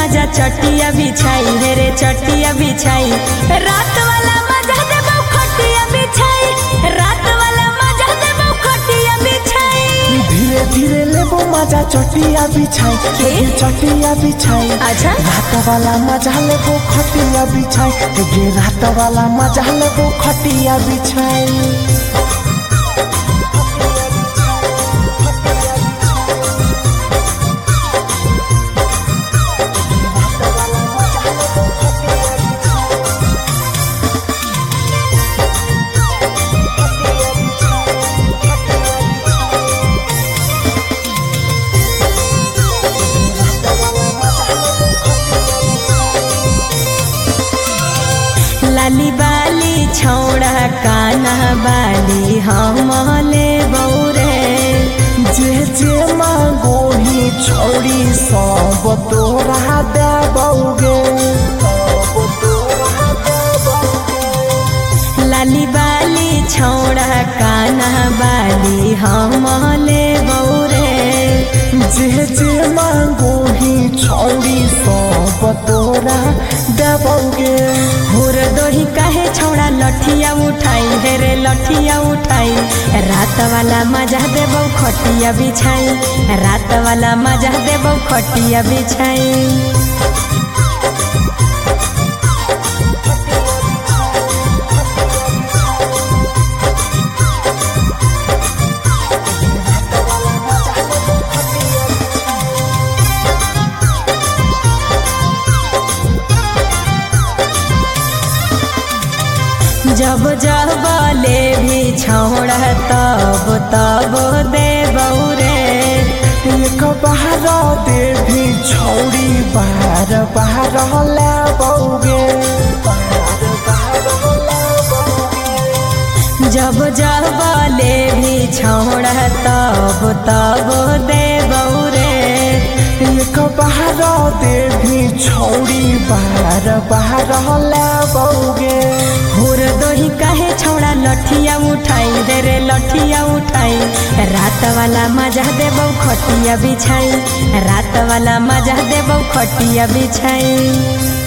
मजा चटिया बिछाई हे रे चटिया बिछाई रात वाला मजा देबो खटिया बिछाई रात वाला मजा देबो खटिया बिछाई धीरे धीरे लेबो मजा चटिया बिछाई चटिया बिछाई अच्छा रात वाला मजा लेबो खटिया बिछाई गे रात वाला मजा लेबो खटिया बिछाई। लाली बाली छौड़ा काना बाली हम ले बौरे जे जे मांगो ही छोड़ी सब तोरा देबौगे लाली बाली छौड़ा काना बाली हम ले बौरे जे जे मांगो ही छोड़ी सब तोरा देबौगे। हुर दोही काहे छौड़ा लठिया उठाई हे रे लठिया उठाई रात वाला मजा देबो खटिया बिछाई रात वाला मजा देबो खटिया बिछाई। जब जब ले भी छौड़ा तब तब दे बौरे एक बार दे भी छौड़ी बार बार लेबौगे जब जब ले भी छौड़ा तब तब दे बौरे एक बार दे भी छौड़ी बार बार लेबौगे। हुर दोही काहे छौड़ा लठिया उठाई दे रे लठिया उठाई रात वाला मजा देबो खटिया बिछाई रात वाला मजा देबो खटिया बिछाई।